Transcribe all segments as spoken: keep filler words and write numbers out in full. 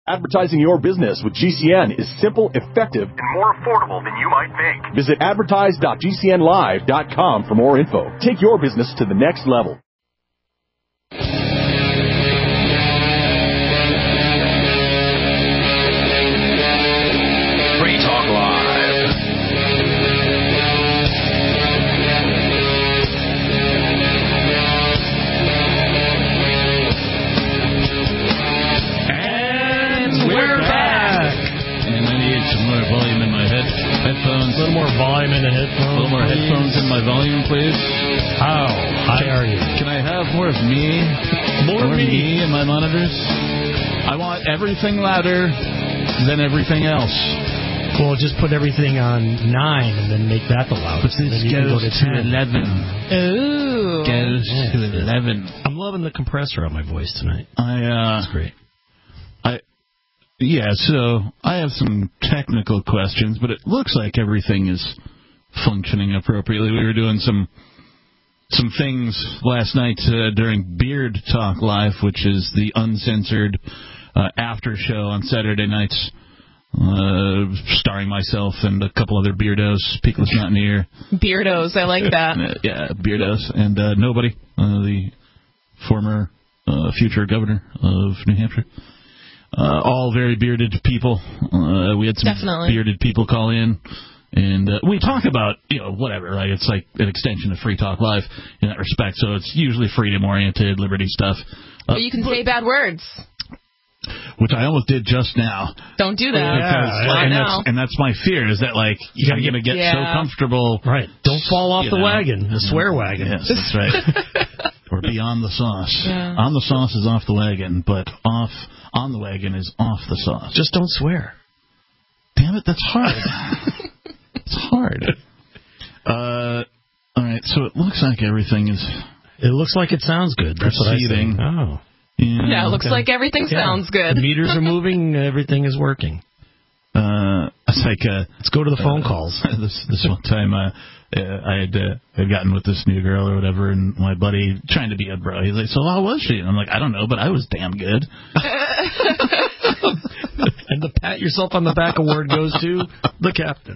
Advertising your business with G C N is simple, effective, and more affordable than you might think. Visit advertise dot g c n live dot com for more info. Take your business to the next level. Free Talk Live. We're back! And I need some more volume in my head headphones. A little more volume in the headphones. A little more please. headphones in my volume, please. How high are you? Can I have more of me? More, more me. me in my monitors? I want everything louder than everything else. Well, just put everything on nine and then make that the loudest. But this then goes go to, to eleven. Ooh. Goes yeah, to eleven. I'm loving the compressor on my voice tonight. I, uh... That's great. I... Yeah, so I have some technical questions, but it looks like everything is functioning appropriately. We were doing some some things last night uh, during Beard Talk Live, which is the uncensored uh, after show on Saturday nights, uh, starring myself and a couple other beardos, Peakless Mountaineer. Beardos, I like that. Uh, yeah, beardos. And uh, Nobody, uh, the former uh, future governor of New Hampshire. Uh, all very bearded people. Uh, we had some Definitely. bearded people call in, and uh, we talk about, you know, whatever, right? It's like an extension of Free Talk Live in that respect, so it's usually freedom-oriented, liberty stuff. Uh, But you can say bad words. Which I almost did just now. Don't do that. Because, Yeah, I and, know. that's, and that's my fear, is that, like, you're going to get yeah. so comfortable. Right. Don't fall off the know. wagon, the swear wagon. Yes, that's right. Or beyond the sauce. Yeah. On the sauce is off the wagon, but off on the wagon is off the sauce. Just don't swear. Damn it, that's hard. It's hard. Uh, all right, so it looks like everything is... It looks like it sounds good. That's what I proceeding. think. Oh. Yeah, Yeah, it looks okay. like everything Yeah. sounds good. The meters are moving. Everything is working. Uh, it's like... Uh, Let's go to the phone uh, calls. This this one time, uh, uh, I had uh, had gotten with this new girl or whatever, and my buddy, trying to be a bro, he's like, so how was she? And I'm like, I don't know, but I was damn good. And the pat yourself on the back award goes to the captain.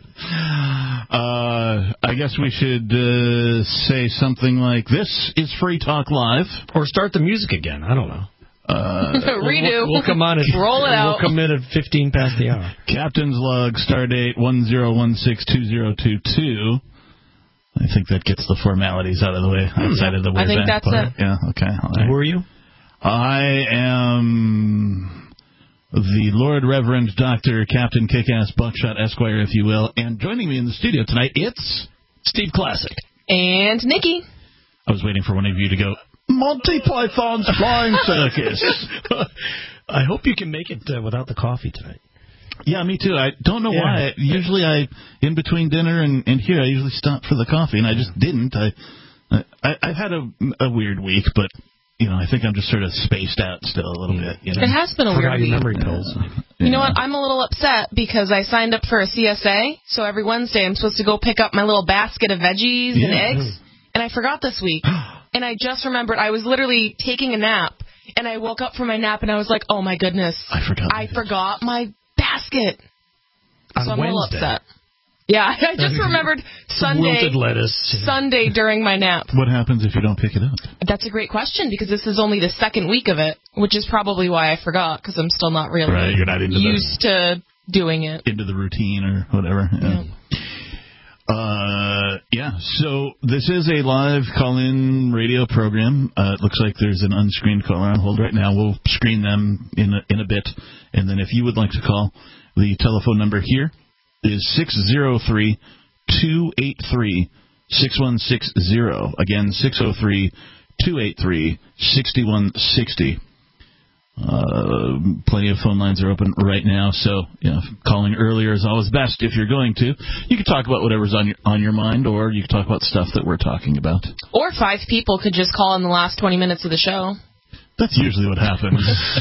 Uh, I guess we should uh, say something like, this is Free Talk Live. Or start the music again. I don't know. Uh, Redo. We'll, we'll come on and roll it out. We'll come in at fifteen past the hour. Captain's log, stardate one zero one six two zero two two. I think that gets the formalities out of the way outside of the way I think back that's part. it. Yeah, okay. All right. Who are you? I am the Lord Reverend Doctor Captain Kickass Buckshot Esquire, if you will. And joining me in the studio tonight, it's Steve Classic. And Nikki. I was waiting for one of you to go, Monty Python's Flying Circus. I hope you can make it uh, without the coffee tonight. Yeah, me too. I don't know Yeah. why. Usually I, in between dinner and, and here, I usually stop for the coffee, and I just didn't. I, I, I've had a, a weird week, but, you know, I think I'm just sort of spaced out still a little bit. You know? It has been a Forgot weird your week. memory pills. Yeah. You know what? I'm a little upset because I signed up for a C S A, so every Wednesday I'm supposed to go pick up my little basket of veggies Yeah. and eggs, and I forgot this week. And I just remembered I was literally taking a nap, and I woke up from my nap, and I was like, oh, my goodness. I forgot. I forgot my basket. On so I'm a little Wednesday. upset. Yeah, I just remembered Some Sunday, wilted lettuce. Sunday during my nap. What happens if you don't pick it up? That's a great question because this is only the second week of it, which is probably why I forgot because I'm still not really Right, you're not into used to doing it. Into the routine or whatever. Yeah. Yeah. Uh, yeah, so this is a live call-in radio program. Uh, it looks like there's an unscreened caller on hold right now. We'll screen them in a, in a bit. And then if you would like to call, the telephone number here is six zero three, two eight three, six one six zero. Again, six zero three, two eight three, six one six zero. Uh, plenty of phone lines are open right now, so you know, calling earlier is always best if you're going to. You can talk about whatever's on your on your mind, or you can talk about stuff that we're talking about. Or five people could just call in the last twenty minutes of the show. That's usually what happens.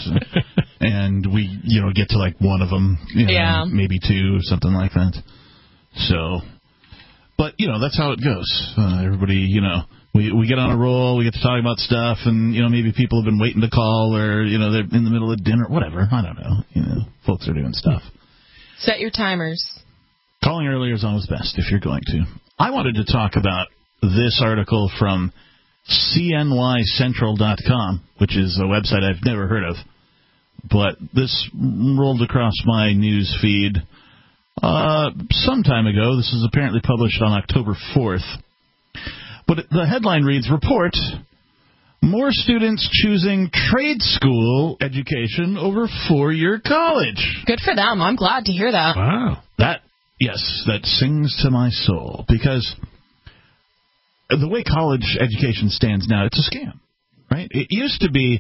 And we, you know, get to like one of them, you know, Yeah. maybe two, something like that. So, but, you know, that's how it goes. Uh, everybody, you know, we we get on a roll, we get to talk about stuff, and, you know, maybe people have been waiting to call, or, you know, they're in the middle of dinner, whatever. I don't know, you know. folks are doing stuff. Set your timers. Calling earlier is always best if you're going to. I wanted to talk about this article from C N Y Central dot com, which is a website I've never heard of. But this rolled across my news feed uh, some time ago. This was apparently published on October fourth. But the headline reads, Report, more students choosing trade school education over four-year college. Good for them. I'm glad to hear that. Wow. That, yes, that sings to my soul. Because the way college education stands now, it's a scam, right? It used to be,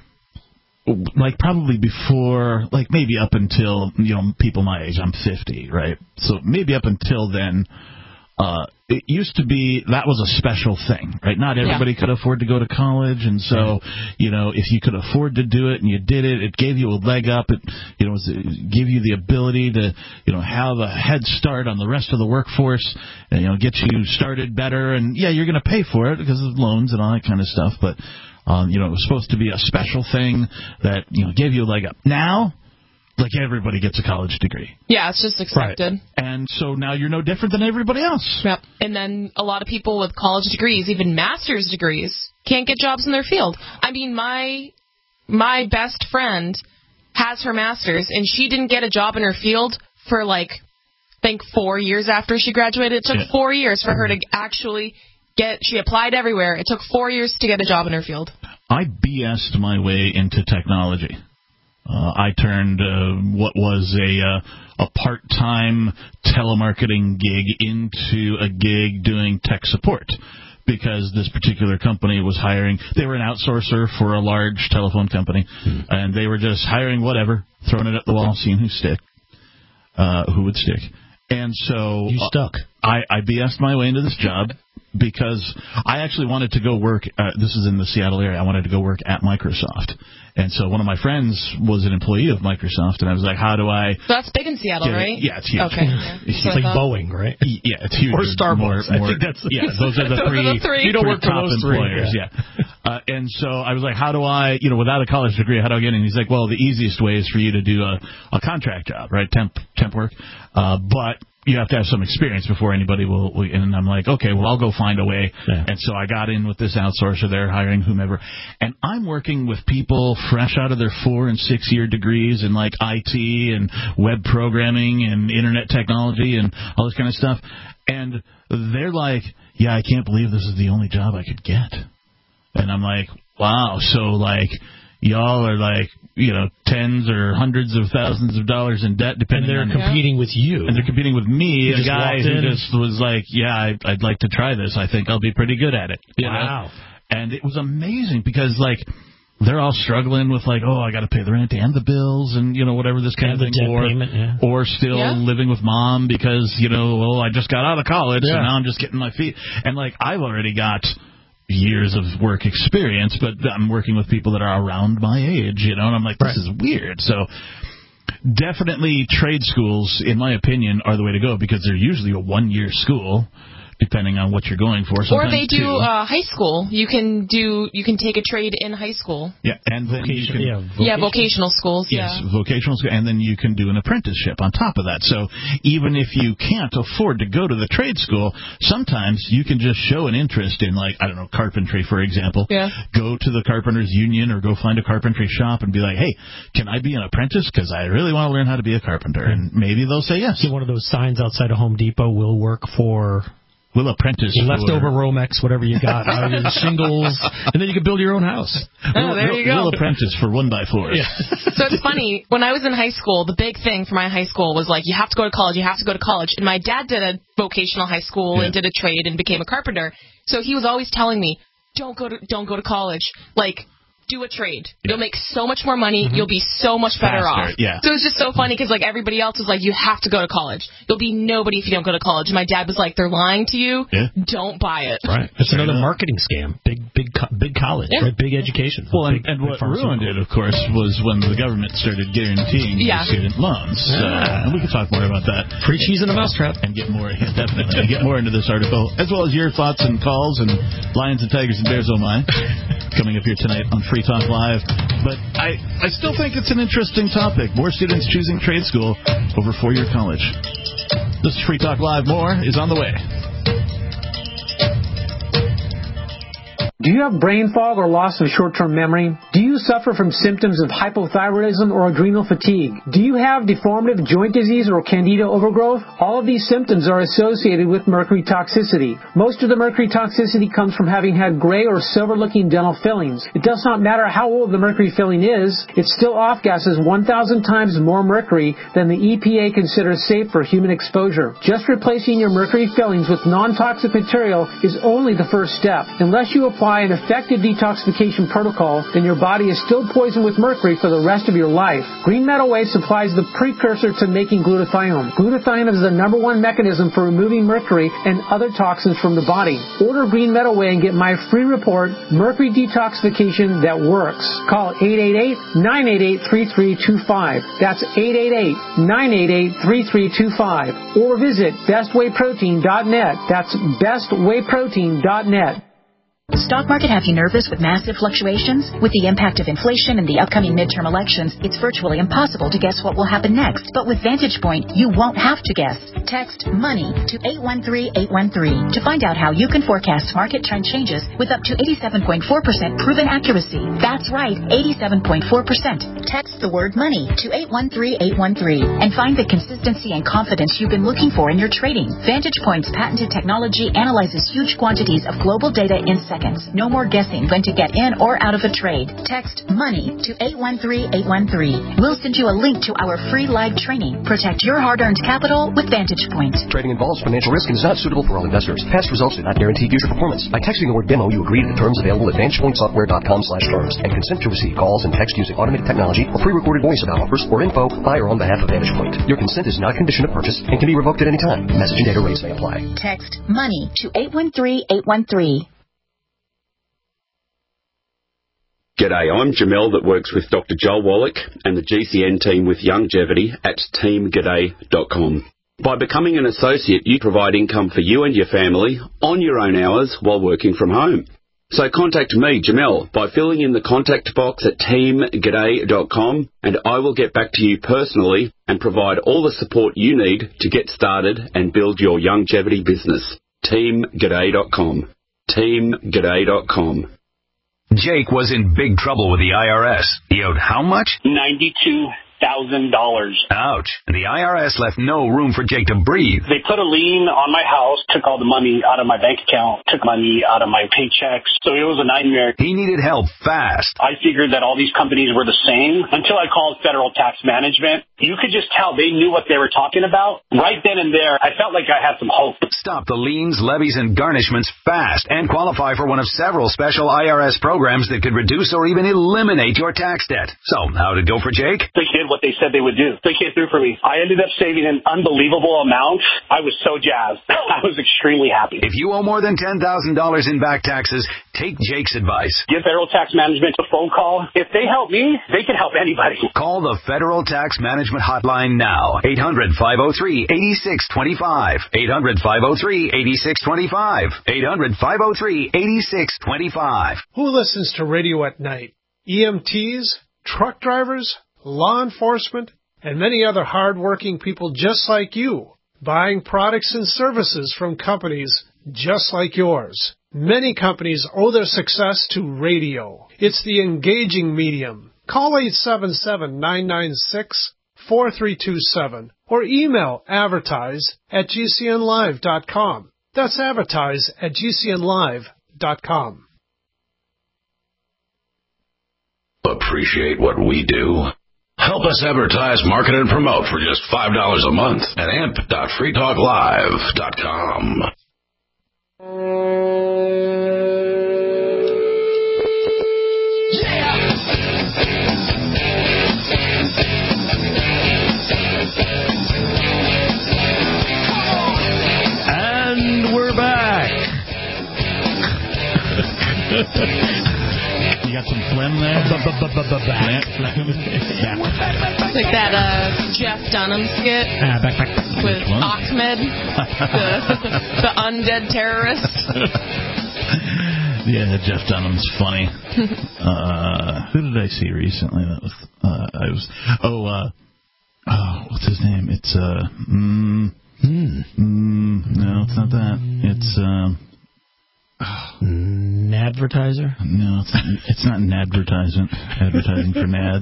like, probably before, like, maybe up until, you know, people my age, I'm fifty, right? So maybe up until then, uh, it used to be that was a special thing, right? Not everybody yeah. could afford to go to college, and so, you know, if you could afford to do it and you did it, it gave you a leg up. It, you know, it gave you the ability to, you know, have a head start on the rest of the workforce, and, you know, get you started better. And yeah, you're going to pay for it because of loans and all that kind of stuff, but um, you know, it was supposed to be a special thing that, you know, gave you a leg up. Now, like, everybody gets a college degree. Yeah, it's just expected. Right. And so now you're no different than everybody else. Yep. And then a lot of people with college degrees, even master's degrees, can't get jobs in their field. I mean, my my best friend has her master's, and she didn't get a job in her field for, like, I think four years after she graduated. It took yeah. four years for her to actually get, she applied everywhere. It took four years to get a job in her field. I B S'd my way into technology. Uh, I turned uh, what was a uh, a part-time telemarketing gig into a gig doing tech support because this particular company was hiring. They were an outsourcer for a large telephone company, hmm. and they were just hiring whatever, throwing it at the wall, seeing who stick, uh, who would stick. And so you stuck. Uh, I, I B S'd my way into this job because I actually wanted to go work. Uh, this is in the Seattle area. I wanted to go work at Microsoft. And so one of my friends was an employee of Microsoft, and I was like, how do I... So that's big in Seattle, right? Yeah, it's huge. Okay. Yeah. It's like Boeing, right? Yeah, it's huge. Or Starbucks. More, more, I think that's... Yeah, those are the those three, are the three. You don't three work for top those employers. Three, yeah. yeah. Uh, and so I was like, how do I, you know, without a college degree, how do I get in? He's like, well, the easiest way is for you to do a, a contract job, right, temp temp work. Uh, but... you have to have some experience before anybody will, will. And I'm like, okay, well, I'll go find a way. Yeah. And so I got in with this outsourcer. They're hiring whomever. And I'm working with people fresh out of their four and six year degrees in like I T and web programming and internet technology and all this kind of stuff. And they're like, yeah, I can't believe this is the only job I could get. And I'm like, wow. So like, y'all are like, you know, tens or hundreds of thousands of dollars in debt, depending on... And they're competing yeah. with you. And they're competing with me, you a guy who in. just was like, yeah, I, I'd like to try this. I think I'll be pretty good at it. You wow. know? And it was amazing because, like, they're all struggling with, like, oh, I got to pay the rent and the bills and, you know, whatever this kind and of thing. Debt or, payment, yeah. or still yeah. living with mom because, you know, well, I just got out of college, yeah. and now I'm just getting my feet. And, like, I've already got years of work experience, but I'm working with people that are around my age, you know, and I'm like, this right. is weird. So definitely trade schools, in my opinion, are the way to go because they're usually a one-year school, depending on what you're going for. Or they do two. uh, high school. You can do you can take a trade in high school. Yeah, and then Vocation, you can, yeah, vocational. yeah, vocational schools. Yes, yeah. vocational school, and then you can do an apprenticeship on top of that. So even if you can't afford to go to the trade school, sometimes you can just show an interest in, like, I don't know, carpentry, for example. Yeah. Go to the carpenters union or go find a carpentry shop and be like, hey, can I be an apprentice? Because I really want to learn how to be a carpenter. And maybe they'll say yes. See, one of those signs outside of Home Depot will work for... Will apprentice leftover Romex, whatever you got, out of shingles, and then you can build your own house. Oh, there you go. Will apprentice for one by fours. Yeah. So it's funny, when I was in high school, the big thing for my high school was like, you have to go to college, you have to go to college. And my dad did a vocational high school yeah. and did a trade and became a carpenter. So he was always telling me, don't go to don't go to college. Like, do a trade. Yeah. You'll make so much more money. Mm-hmm. You'll be so much better Faster, off. Yeah. So it was just so funny because, like, everybody else was like, you have to go to college. You'll be nobody if you don't go to college. And my dad was like, they're lying to you. Yeah. Don't buy it. Right. It's Fair another enough. marketing scam. Big, big, big college. Yeah. Right? Big education. Well, big, and, and big what ruined it, of course, was when the government started guaranteeing yeah. student loans. So, yeah. and we can talk more about that. Free cheese in a mousetrap. And get more, yeah, definitely, and get more into this article, as well as your thoughts and calls and lions and tigers and bears, oh my. coming up here tonight on Free Talk Live. But I, I still think it's an interesting topic. More students choosing trade school over four-year college. This is Free Talk Live. More is on the way. Do you have brain fog or loss of short-term memory? Do you suffer from symptoms of hypothyroidism or adrenal fatigue? Do you have deformative joint disease or candida overgrowth? All of these symptoms are associated with mercury toxicity. Most of the mercury toxicity comes from having had gray or silver-looking dental fillings. It does not matter how old the mercury filling is, it still off-gases one thousand times more mercury than the E P A considers safe for human exposure. Just replacing your mercury fillings with non-toxic material is only the first step. Unless you apply an effective detoxification protocol, then your body is still poisoned with mercury for the rest of your life. Green Meadow Way supplies the precursor to making glutathione. Glutathione is the number one mechanism for removing mercury and other toxins from the body. Order Green Meadow Way and get my free report, Mercury Detoxification That Works. Call eight eight eight, nine eight eight, three three two five. That's eight eight eight, nine eight eight, three three two five. Or visit best way protein dot net. That's best way protein dot net. Stock market have you nervous with massive fluctuations? With the impact of inflation and the upcoming midterm elections, it's virtually impossible to guess what will happen next. But with Vantage Point, you won't have to guess. Text MONEY to eight one three eight one three to find out how you can forecast market trend changes with up to eighty-seven point four percent proven accuracy. That's right, eighty-seven point four percent. Text the word MONEY to eight one three eight one three and find the consistency and confidence you've been looking for in your trading. Vantage Point's patented technology analyzes huge quantities of global data in seconds. No more guessing when to get in or out of a trade. Text MONEY to eight one three eight one three. We'll send you a link to our free live training. Protect your hard-earned capital with Vantage Point. Trading involves financial risk and is not suitable for all investors. Past results do not guarantee future performance. By texting the word demo, you agree to the terms available at vantage point software dot com slash terms and consent to receive calls and text using automated technology or pre-recorded voice about offers or info by or on behalf of Vantage Point. Your consent is not a condition of purchase and can be revoked at any time. Message and data rates may apply. Text MONEY to eight one three eight one three. G'day, I'm Jamel that works with Doctor Joel Wallach and the G C N team with Longevity at team g'day dot com. By becoming an associate, you provide income for you and your family on your own hours while working from home. So contact me, Jamel, by filling in the contact box at team g'day dot com and I will get back to you personally and provide all the support you need to get started and build your longevity business. team g'day dot com. team g'day dot com. Jake was in big trouble with the I R S. He owed how much? ninety-two thousand dollars. Ouch. And the I R S left no room for Jake to breathe. They put a lien on my house, took all the money out of my bank account, took money out of my paychecks. So it was a nightmare. He needed help fast. I figured that all these companies were the same until I called Federal Tax Management. You could just tell they knew what they were talking about. Right then and there, I felt like I had some hope. Stop the liens, levies, and garnishments fast and qualify for one of several special I R S programs that could reduce or even eliminate your tax debt. So, how'd it go for Jake? They did what they said they would do. They came through for me. I ended up saving an unbelievable amount. I was so jazzed. I was extremely happy. If you owe more than ten thousand dollars in back taxes, take Jake's advice. Give Federal Tax Management a phone call. If they help me, they can help anybody. Call the Federal Tax Management Hotline now. eight hundred, five oh three, eight six two five. eight hundred, five oh three, eight six two five. eight hundred, five oh three, eight six two five. Who listens to radio at night? E M Ts, truck drivers, law enforcement, and many other hard-working people just like you, buying products and services from companies just like yours. Many companies owe their success to radio. It's the engaging medium. Call eight seven seven, nine nine six, four three two seven or email advertise at g c n live dot com. That's advertise at g c n live dot com. Appreciate what we do? Help us advertise, market, and promote for just five dollars a month at amp dot free talk live dot com. And we're back. You got some phlegm there? Back. It's like that uh, Jeff Dunham skit Ah, back, back. with Ahmed, the, the undead terrorist. Yeah, Jeff Dunham's funny. uh, who did I see recently? That was uh, I was. Oh, uh, oh, what's his name? It's uh, mm, mm, mm, no, it's not that. It's um. Oh. Nadvertiser? No, it's not, it's not an advertisement. Advertising for nads.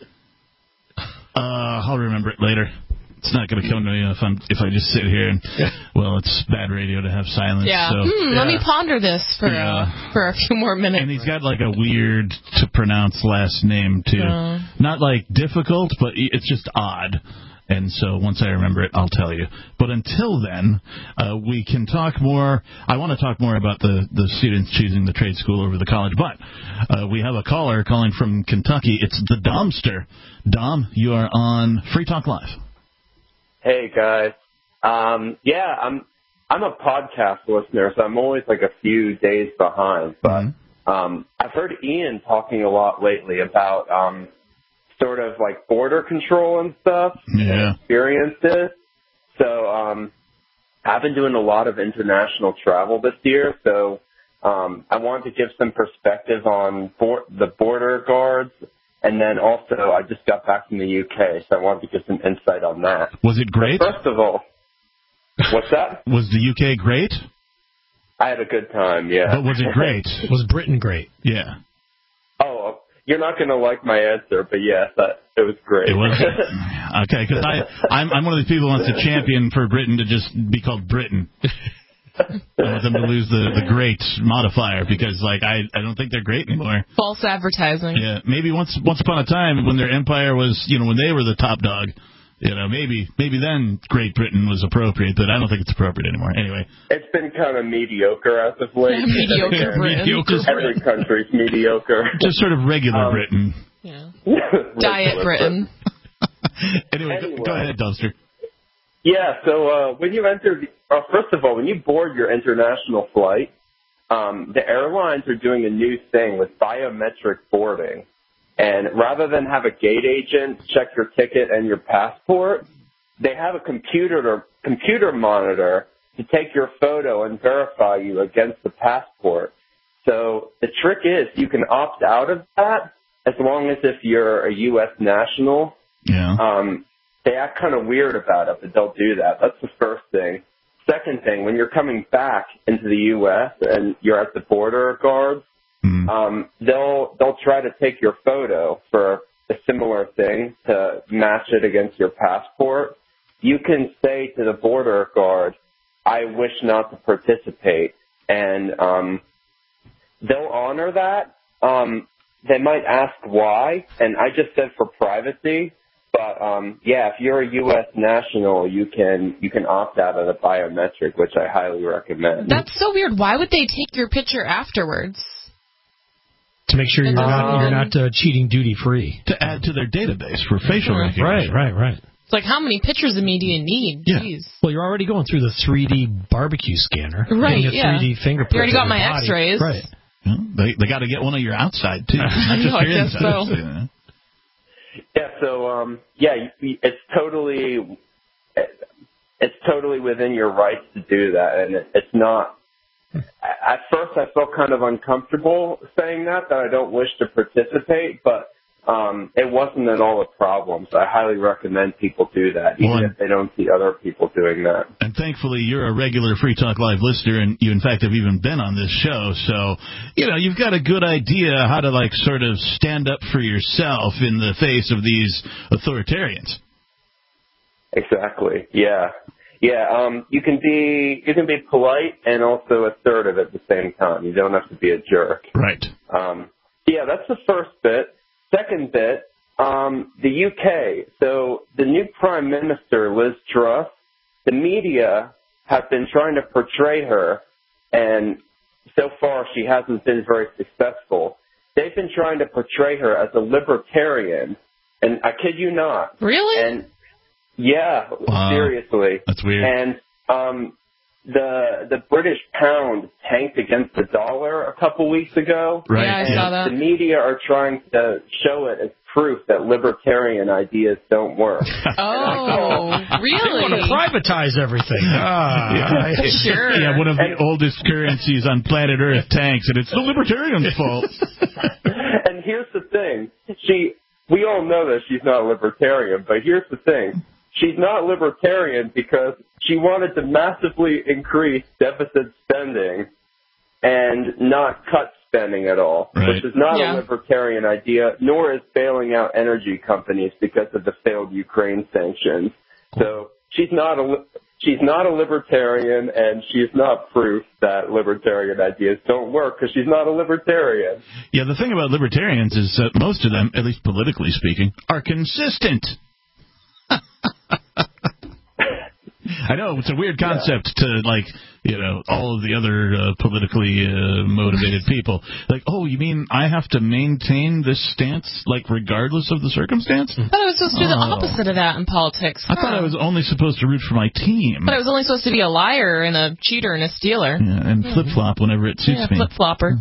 Uh, I'll remember it later. It's not going to come to me if, I'm, if I just sit here and, well, it's bad radio to have silence. Yeah. So, hmm, yeah. Let me ponder this for yeah. uh, for a few more minutes. And he's got like a weird to pronounce last name, too. Uh. Not like difficult, but it's just odd. And so once I remember it, I'll tell you. But until then, uh, we can talk more. I want to talk more about the, the students choosing the trade school over the college. But uh, we have a caller calling from Kentucky. It's the Domster. Dom, you are on Free Talk Live. Hey, guys. Um, yeah, I'm I'm a podcast listener, so I'm always like a few days behind. But mm-hmm. um, I've heard Ian talking a lot lately about um, – sort of like border control and stuff, yeah. and experiences. So um, I've been doing a lot of international travel this year, so um, I wanted to give some perspective on for- the border guards, and then also I just got back from the U K, so I wanted to give some insight on that. Was it great? But first of all, what's that? Was the U K great? I had a good time, yeah. But was it great? Was Britain great? Yeah. Oh, you're not going to like my answer, but yes, that, it was great. It was okay, because I'm I'm one of these people who wants to champion for Britain to just be called Britain. I want them to lose the, the great modifier because, like, I, I don't think they're great anymore. False advertising. Yeah, maybe once once upon a time when their empire was, you know, when they were the top dog, you know, maybe maybe then Great Britain was appropriate, but I don't think it's appropriate anymore. Anyway. It's been kind of mediocre as of late. mediocre Britain. Mediocre Every country's mediocre. Just sort of regular um, Britain. Yeah. Diet Britain. anyway, anyway, go, go ahead, Dumpster. Yeah, so uh, when you enter, the, uh, first of all, when you board your international flight, um, the airlines are doing a new thing with biometric boarding. And rather than have a gate agent check your ticket and your passport, they have a computer or computer monitor to take your photo and verify you against the passport. So the trick is you can opt out of that as long as if you're a U S national. Yeah. Um, they act kind of weird about it, but they'll do that. That's the first thing. Second thing, when you're coming back into the U S and you're at the border guards, mm. um, they'll they'll try to take your photo for a similar thing to match it against your passport. You can say to the border guard, I wish not to participate, and um, they'll honor that. Um, they might ask why, and I just said for privacy. But um, yeah, if you're a U S national, you can you can opt out of the biometric, which I highly recommend. That's so weird. Why would they take your picture afterwards? To make sure you're um, not you're not uh, cheating duty free. To add to their database for facial right, recognition. Right, right, right. It's like, how many pictures of me do you need? Yeah. Jeez. Well, you're already going through the three D barbecue scanner. Right, the yeah. three D fingerprint. You already got my body. X-rays. Right. Well, they they got to get one of your outside too, not just no, your I guess inside. so. Yeah. Yeah, so um, yeah, it's totally it's totally within your rights to do that, and it's not. At first, I felt kind of uncomfortable saying that that I don't wish to participate, but um, it wasn't at all a problem. So I highly recommend people do that, even well, if they don't see other people doing that. And thankfully, you're a regular Free Talk Live listener, and you, in fact, have even been on this show. So, you know, you've got a good idea how to, like, sort of stand up for yourself in the face of these authoritarians. Exactly. Yeah. Yeah. Um, you can be you can be polite and also assertive at the same time. You don't have to be a jerk. Right. Um, yeah, that's the first bit. Second bit, um, the U K. So the new Prime Minister, Liz Truss, the media have been trying to portray her, and so far she hasn't been very successful. They've been trying to portray her as a libertarian, and I kid you not. Really? And yeah, wow. seriously. That's weird. And um, the the British pound tanked against the dollar a couple weeks ago. Right. Yeah, I yeah. saw that. The media are trying to show it as proof that libertarian ideas don't work. Oh, really? They want to privatize everything. Ah, yeah. Sure. Yeah, one of the and, oldest currencies on planet Earth tanks, and it's the libertarians' fault. And here's the thing. She, we all know that she's not a libertarian, but here's the thing. She's not libertarian because she wanted to massively increase deficit spending and not cut spending at all, right. which is not yeah. a libertarian idea, nor is bailing out energy companies because of the failed Ukraine sanctions. Cool. So she's not a she's not a libertarian, and she's not proof that libertarian ideas don't work because she's not a libertarian. Yeah, the thing about libertarians is that most of them, at least politically speaking, are consistent. I know, it's a weird concept yeah. to, like, you know, all of the other uh, politically uh, motivated people. Like, oh, you mean I have to maintain this stance, like, regardless of the circumstance? I thought I was supposed to do the Oh. opposite of that in politics. I huh. thought I was only supposed to root for my team. But I was only supposed to be a liar and a cheater and a stealer. Yeah, and mm-hmm. flip-flop whenever it suits yeah, me. flip-flopper.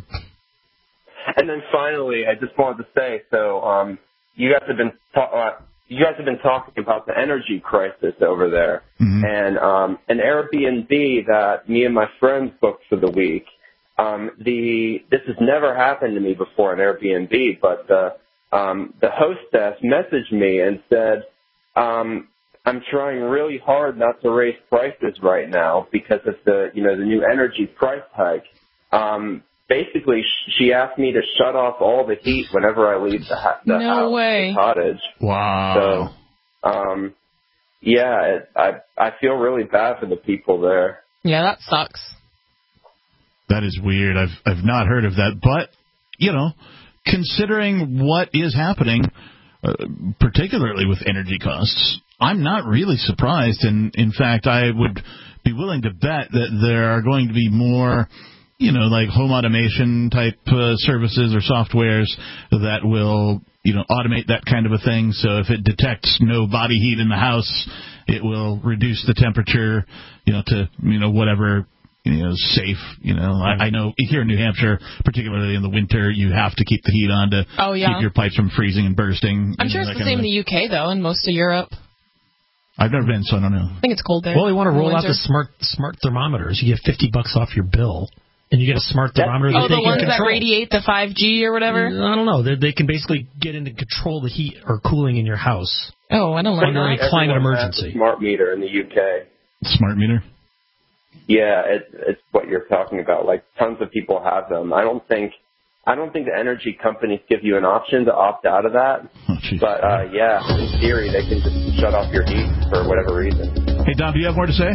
And then finally, I just wanted to say, so um, you guys have been ta- uh, you guys have been talking about the energy crisis over there, mm-hmm. and um, an Airbnb that me and my friends booked for the week. Um, the this has never happened to me before, an Airbnb, but the um, the hostess messaged me and said, um, "I'm trying really hard not to raise prices right now because of the you know the new energy price hike." Um, Basically, she asked me to shut off all the heat whenever I leave the, ha- the no house, way. the cottage. Wow. So, um, yeah, it, I I feel really bad for the people there. Yeah, that sucks. That is weird. I've I've not heard of that, but you know, considering what is happening, uh, particularly with energy costs, I'm not really surprised. And in fact, I would be willing to bet that there are going to be more, you know, like home automation type uh, services or softwares that will, you know, automate that kind of a thing. So if it detects no body heat in the house, it will reduce the temperature, you know, to, you know, whatever, you know, safe. You know, I, I know here in New Hampshire, particularly in the winter, you have to keep the heat on to oh, yeah. keep your pipes from freezing and bursting. I'm sure it's the same in the U K, though, and most of Europe. I've never been, so I don't know. I think it's cold there. Well, you want to roll out the smart smart thermometers. You get fifty bucks off your bill, and you get a smart thermometer that oh, they the can ones control. that radiate the five G or whatever? I don't know. They, they can basically get in to control the heat or cooling in your house. Oh, I don't like under that. a climate Everyone emergency. has a smart meter in the U K. Smart meter? Yeah, it, it's what you're talking about. Like, tons of people have them. I don't think I don't think the energy companies give you an option to opt out of that. Oh, but, uh, yeah, in theory, they can just shut off your heat for whatever reason. Hey, Don, do you have more to say?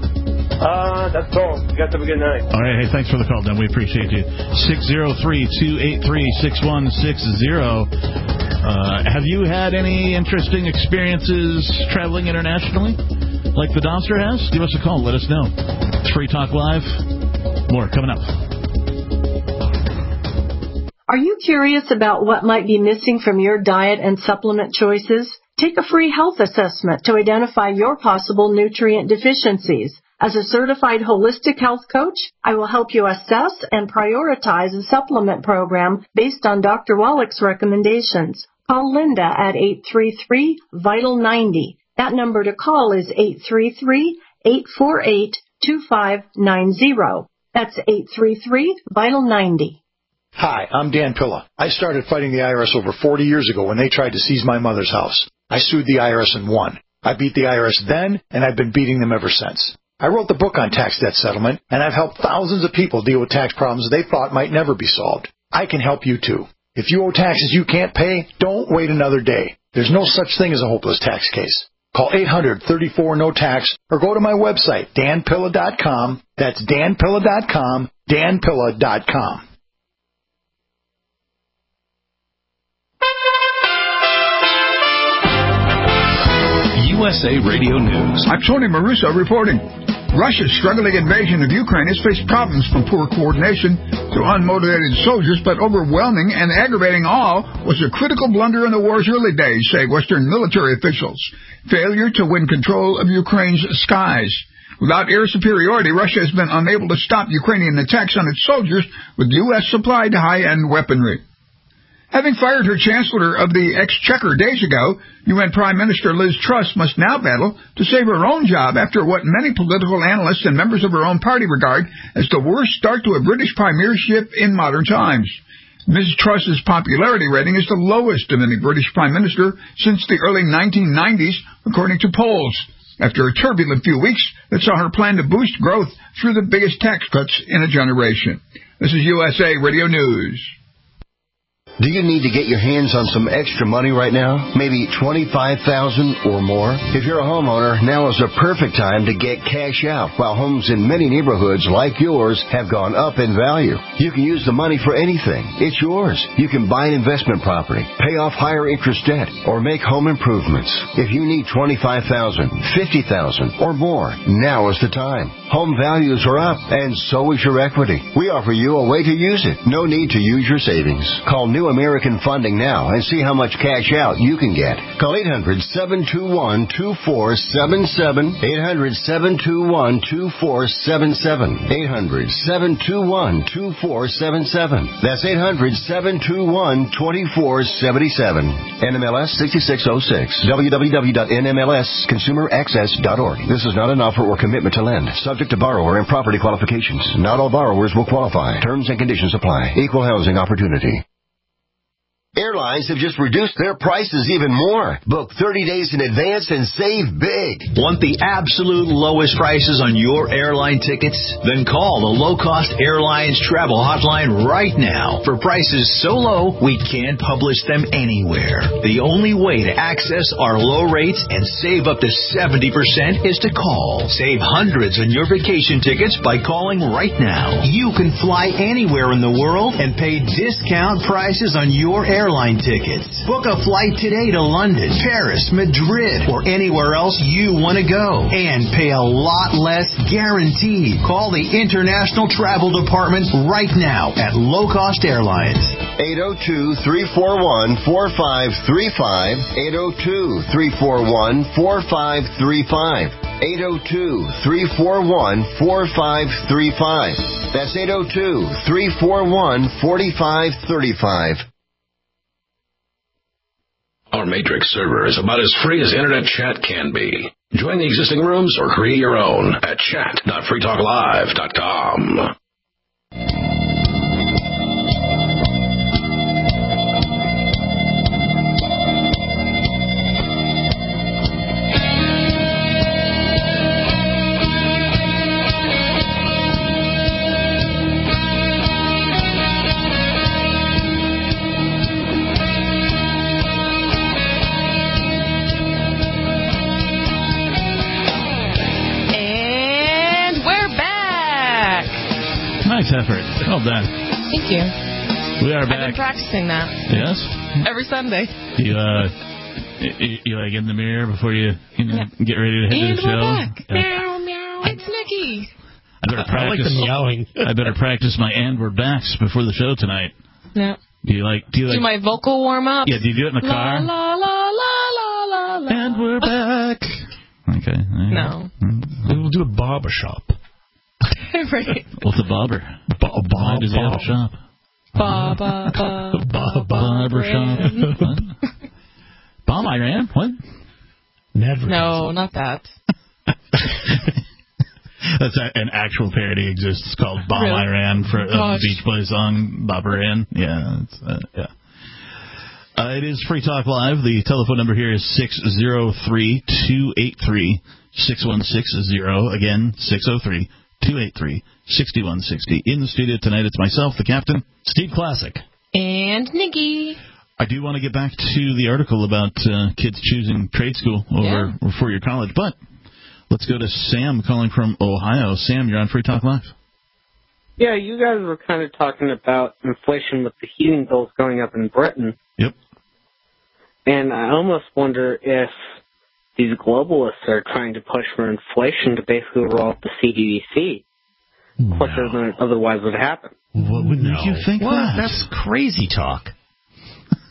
Uh, that's all. You guys have a good night. All right. Hey, thanks for the call, Don. We appreciate you. six oh three, two eight three, six one six zero. Uh, have you had any interesting experiences traveling internationally like the Donster has? Give us a call. Let us know. It's Free Talk Live. More coming up. Are you curious about what might be missing from your diet and supplement choices? Take a free health assessment to identify your possible nutrient deficiencies. As a certified holistic health coach, I will help you assess and prioritize a supplement program based on Doctor Wallach's recommendations. Call Linda at eight three three, vital ninety. That number to call is eight three three, eight four eight, two five nine zero. That's eight three three, vital ninety. Hi, I'm Dan Pilla. I started fighting the I R S over forty years ago when they tried to seize my mother's house. I sued the I R S and won. I beat the I R S then, and I've been beating them ever since. I wrote the book on tax debt settlement, and I've helped thousands of people deal with tax problems they thought might never be solved. I can help you too. If you owe taxes you can't pay, don't wait another day. There's no such thing as a hopeless tax case. Call eight hundred, thirty-four, no tax or go to my website, dan pilla dot com. That's dan pilla dot com, dan pilla dot com. U S A Radio News. I'm Tony Maruso reporting. Russia's struggling invasion of Ukraine has faced problems from poor coordination to unmotivated soldiers, but overwhelming and aggravating all was a critical blunder in the war's early days, say Western military officials. Failure to win control of Ukraine's skies. Without air superiority, Russia has been unable to stop Ukrainian attacks on its soldiers with U S supplied high-end weaponry. Having fired her Chancellor of the Exchequer days ago, U N Prime Minister Liz Truss must now battle to save her own job after what many political analysts and members of her own party regard as the worst start to a British premiership in modern times. Miz Truss's popularity rating is the lowest of any British Prime Minister since the early nineteen nineties, according to polls, after a turbulent few weeks that saw her plan to boost growth through the biggest tax cuts in a generation. This is U S A Radio News. Do you need to get your hands on some extra money right now? Maybe twenty-five thousand dollars or more? If you're a homeowner, now is the perfect time to get cash out while homes in many neighborhoods like yours have gone up in value. You can use the money for anything. It's yours. You can buy an investment property, pay off higher interest debt, or make home improvements. If you need twenty-five thousand dollars, fifty thousand dollars or more, now is the time. Home values are up, and so is your equity. We offer you a way to use it. No need to use your savings. Call New American Funding now and see how much cash out you can get. Call eight hundred, seven two one, two four seven seven, eight hundred, seven two one, two four seven seven, eight hundred, seven two one, two four seven seven. That's eight hundred, seven two one, two four seven seven. N M L S sixty-six oh six. w w w dot n m l s consumer access dot org. This is not an offer or commitment to lend. Subject to borrower and property qualifications. Not all borrowers will qualify. Terms and conditions apply. Equal housing opportunity. Airlines have just reduced their prices even more. Book thirty days in advance and save big. Want the absolute lowest prices on your airline tickets? Then call the Low Cost Airlines Travel Hotline right now. For prices so low, we can't publish them anywhere. The only way to access our low rates and save up to seventy percent is to call. Save hundreds on your vacation tickets by calling right now. You can fly anywhere in the world and pay discount prices on your airline airline tickets. Book a flight today to London, Paris, Madrid, or anywhere else you want to go. And pay a lot less guaranteed. Call the International Travel Department right now at Low Cost Airlines. eight oh two, three four one, four five three five. eight oh two, three four one, four five three five. eight oh two, three four one, four five three five. That's eight oh two, three four one, four five three five. Our Matrix server is about as free as internet chat can be. Join the existing rooms or create your own at chat dot free talk live dot com. Nice effort. Well done. Thank you. We are back. I've been practicing that. Yes? Every Sunday. You, uh, you, you like in the mirror before you, you know, yeah. get ready to head and to the show? We're back. Yeah. Meow, meow. It's Nikki. I better practice. I like the meowing. I better practice my and we're backs before the show tonight. No. Do you like, do you like. Do my vocal warm up? Yeah, do you do it in the la, car? La, la, la, la, la, la. And we're back. Okay. No. We'll do a barber shop. Right. What's a bobber? Ba- ba- Why does he have a shop? Ba ba ba ba barber shop. What? Bomb Iran? What? Never. No, not that. That's a, an actual parody exists called Bomb Really? Iran for Oh, a Beach Boys song, Bob Iran. Yeah, it's, uh, yeah. Uh, it is Free Talk Live. The telephone number here is six oh three, two eight three, six one six zero. Again, six oh three, two eight three, six one six zero. In the studio tonight, it's myself, the captain, Steve Classic. And Nikki. I do want to get back to the article about uh, kids choosing trade school over Yeah. four-year college, but let's go to Sam calling from Ohio. Sam, you're on Free Talk Live. Yeah, you guys were kind of talking about inflation with the heating bills going up in Britain. Yep. And I almost wonder if these globalists are trying to push for inflation to basically roll up the C D C No. quicker than otherwise would happen. What would no. make you think what? that? That's crazy talk.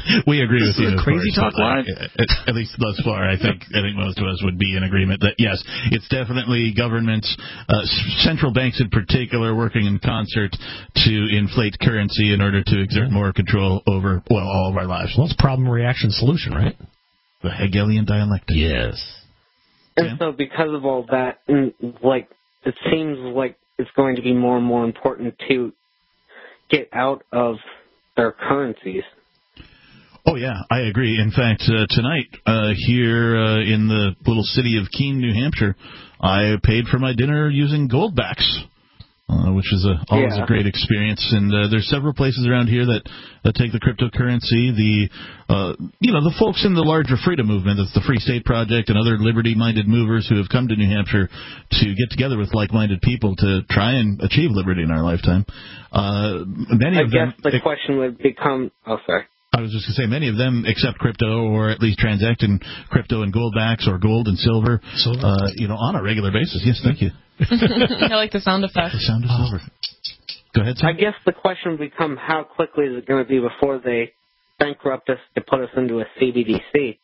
we agree with you. Crazy course, Talk Live? At, at least thus far, I think I think most of us would be in agreement that yes, it's definitely governments, uh, central banks in particular, working in concert to inflate currency in order to exert more control over well all of our lives. Well, it's problem, reaction, solution, right? The Hegelian dialectic. Yes. And yeah. so, because of all that, like it seems like it's going to be more and more important to get out of their currencies. Oh, yeah, I agree. In fact, uh, tonight uh, here uh, in the little city of Keene, New Hampshire, I paid for my dinner using goldbacks, uh, which is a, always yeah. a great experience. And uh, there's several places around here that, that take the cryptocurrency. The uh, you know the folks in the larger freedom movement, that's the Free State Project and other liberty-minded movers who have come to New Hampshire to get together with like-minded people to try and achieve liberty in our lifetime. Uh, many I of guess them, the question would become, oh, sorry. I was just going to say, many of them accept crypto or at least transact in crypto and goldbacks or gold and silver, silver. Uh, you know, on a regular basis. Yes, thank you. I like the sound effect. The sound of silver. Go ahead, Sam. I guess the question would become, how quickly is it going to be before they bankrupt us to put us into a C B D C?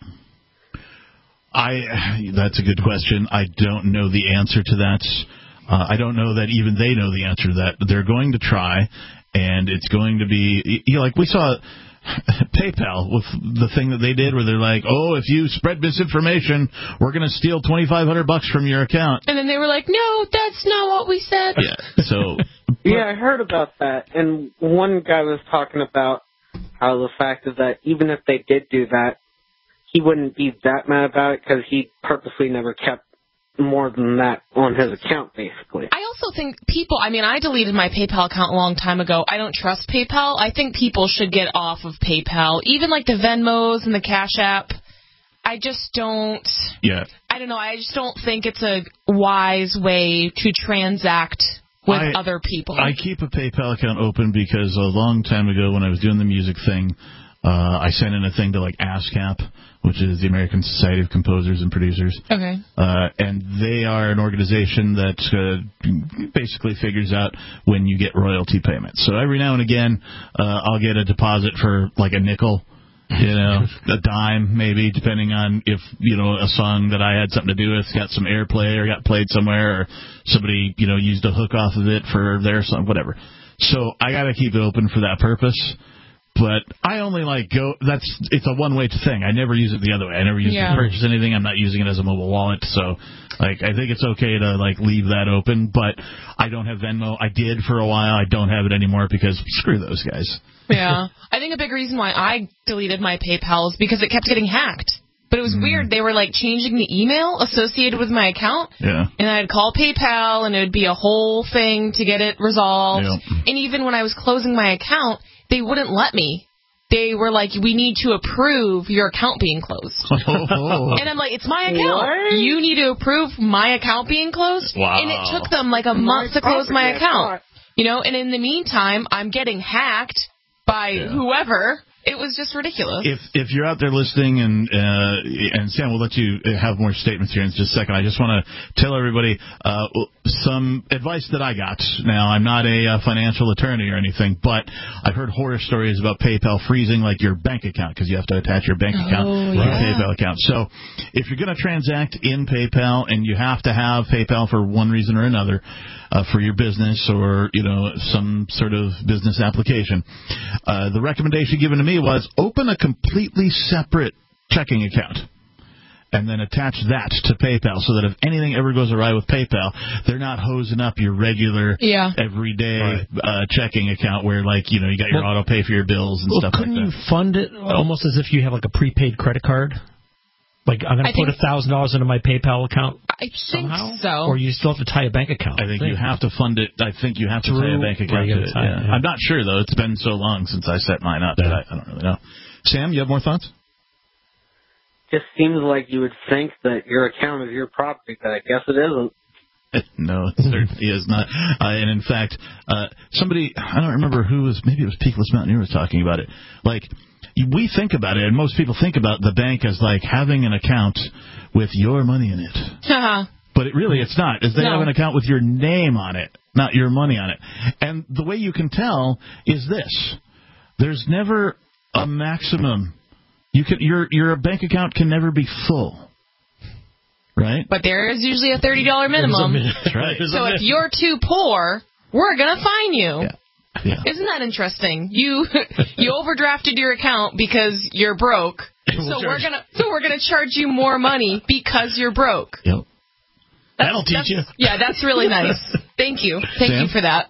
I. That's a good question. I don't know the answer to that. Uh, I don't know that even they know the answer to that. They're going to try, and it's going to be, you know, like we saw PayPal with the thing that they did where they're like, oh, if you spread misinformation, we're going to steal twenty-five hundred bucks from your account. And then they were like, no, that's not what we said. Yeah, so. yeah, I heard about that. And one guy was talking about how the fact is that even if they did do that, he wouldn't be that mad about it because he purposely never kept more than that on his account, basically. I also think people, I mean, I deleted my PayPal account a long time ago. I don't trust PayPal. I think people should get off of PayPal. Even like the Venmos and the Cash App. I just don't, yeah. I don't know, I just don't think it's a wise way to transact with I, other people. I keep a PayPal account open because a long time ago when I was doing the music thing, Uh, I sent in a thing to, like, ASCAP, which is the American Society of Composers and Producers. Okay. Uh, and they are an organization that uh, basically figures out when you get royalty payments. So every now and again, uh, I'll get a deposit for, like, a nickel, you know, a dime maybe, depending on if, you know, a song that I had something to do with got some airplay or got played somewhere or somebody, you know, used a hook off of it for their song, whatever. So I got to keep it open for that purpose. But I only, like, go, that's, it's a one-way thing. I never use it the other way. I never use yeah. it to purchase anything. I'm not using it as a mobile wallet. So, like, I think it's okay to, like, leave that open. But I don't have Venmo. I did for a while. I don't have it anymore because screw those guys. Yeah. I think a big reason why I deleted my PayPal is because it kept getting hacked. But it was mm. weird. They were, like, changing the email associated with my account. Yeah. And I'd call PayPal, and it would be a whole thing to get it resolved. Yeah. And even when I was closing my account, they wouldn't let me. They were like, we need to approve your account being closed. Oh. And I'm like, it's my account. What? You need to approve my account being closed? Wow. And it took them like a month to close my account. You know, and in the meantime, I'm getting hacked by yeah. whoever. It was just ridiculous. If if you're out there listening, and uh, and Sam, we'll let you have more statements here in just a second. I just want to tell everybody uh, some advice that I got. Now, I'm not a uh, financial attorney or anything, but I've heard horror stories about PayPal freezing, like, your bank account, because you have to attach your bank account oh, to yeah. your PayPal account. So if you're going to transact in PayPal and you have to have PayPal for one reason or another, uh, for your business or, you know, some sort of business application, uh, the recommendation given to me was open a completely separate checking account and then attach that to PayPal so that if anything ever goes awry with PayPal, they're not hosing up your regular, yeah. everyday right. uh, checking account where, like, you know, you got your well, auto pay for your bills and well, stuff like that. Couldn't you fund it almost as if you have, like, a prepaid credit card? Like, I'm going to put one thousand dollars into my PayPal account I somehow? think so. Or you still have to tie a bank account? I think, I think. you have to fund it. I think you have to Through tie a bank account to it. tie, Yeah. yeah. I'm not sure, though. It's been so long since I set mine up yeah. that I, I don't really know. Sam, you have more thoughts? Just seems like you would think that your account is your property, but I guess it isn't. No, it certainly is not. Uh, and in fact, uh, somebody, I don't remember who was, maybe it was Peakless Mountaineer was talking about it. Like, we think about it, and most people think about the bank as, like, having an account with your money in it. Uh-huh. But it really, it's not. Is they no. have an account with your name on it, not your money on it. And the way you can tell is this. There's never a maximum. You can your your bank account can never be full. Right? But there is usually a thirty dollars minimum. That's right. So if you're too poor, we're going to fine you. Yeah. Yeah. Isn't that interesting? You you overdrafted your account because you're broke. We'll so charge. we're going to so we're going to charge you more money because you're broke. Yep. That's, That'll teach that's, you. Yeah, that's really nice. Thank you. Thank Sam? you for that.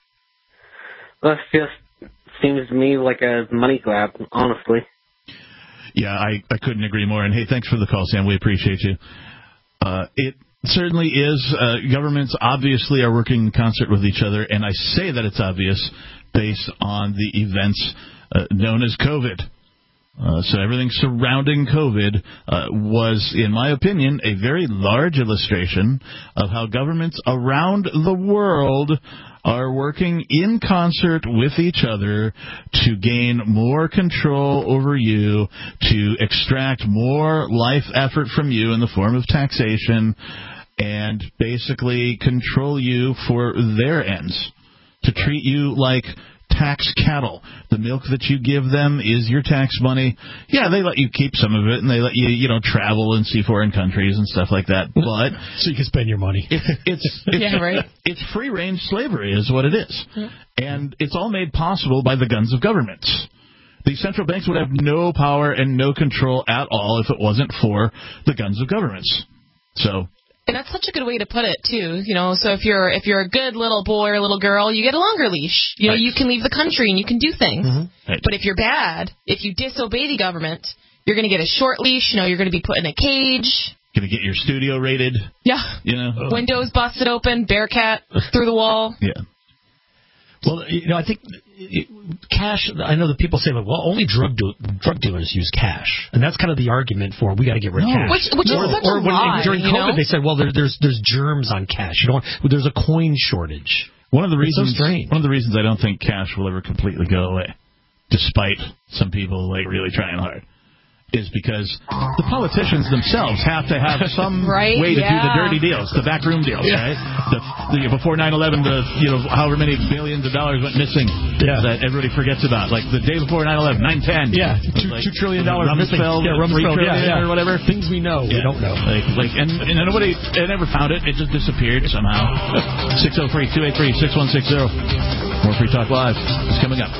That just seems to me like a money grab, honestly. Yeah, I, I couldn't agree more. And, hey, thanks for the call, Sam. We appreciate you. Uh, it certainly is. Uh, governments obviously are working in concert with each other, and I say that it's obvious based on the events uh, known as COVID. Uh, so everything surrounding COVID uh, was, in my opinion, a very large illustration of how governments around the world are working in concert with each other to gain more control over you, to extract more life effort from you in the form of taxation, and basically control you for their ends, to treat you like tax cattle. The milk that you give them is your tax money. Yeah, they let you keep some of it, and they let you, you know, travel and see foreign countries and stuff like that. But so you can spend your money. It's it's it's, yeah, right. It's free range slavery, is what it is, yeah. And it's all made possible by the guns of governments. The central banks would have no power and no control at all if it wasn't for the guns of governments. So. And that's such a good way to put it too, you know. So if you're if you're a good little boy or little girl, you get a longer leash. You know, right. You can leave the country and you can do things. Mm-hmm. Right. But if you're bad, if you disobey the government, you're going to get a short leash. You know, you're going to be put in a cage. Going to get your studio raided. Yeah. You know, windows busted open, Bearcat through the wall. Yeah. Well, you know, I think cash. I know that people say, like, well, only drug do- drug dealers use cash, and that's kind of the argument for we got to get rid of no. cash. Which, which or, is such or a when, lie. During you COVID, know? they said, well, there, there's there's germs on cash. You don't. There's a coin shortage. One of the reasons. So strange. One of the reasons I don't think cash will ever completely go away, despite some people like really trying hard, is because the politicians themselves have to have some right? way to yeah. do the dirty deals, the backroom deals, yeah. right? The, the, before nine eleven, the you know however many billions of dollars went missing yeah. that everybody forgets about, like the day before nine eleven, nine ten, yeah, two, like, two trillion dollars missing, yeah, three trillion yeah, yeah. or whatever. Things we know, yeah. we don't know. Like, like, and, and nobody, they never found it. It just disappeared somehow. six oh three, two eight three, six one six zero. More Free Talk Live is coming up.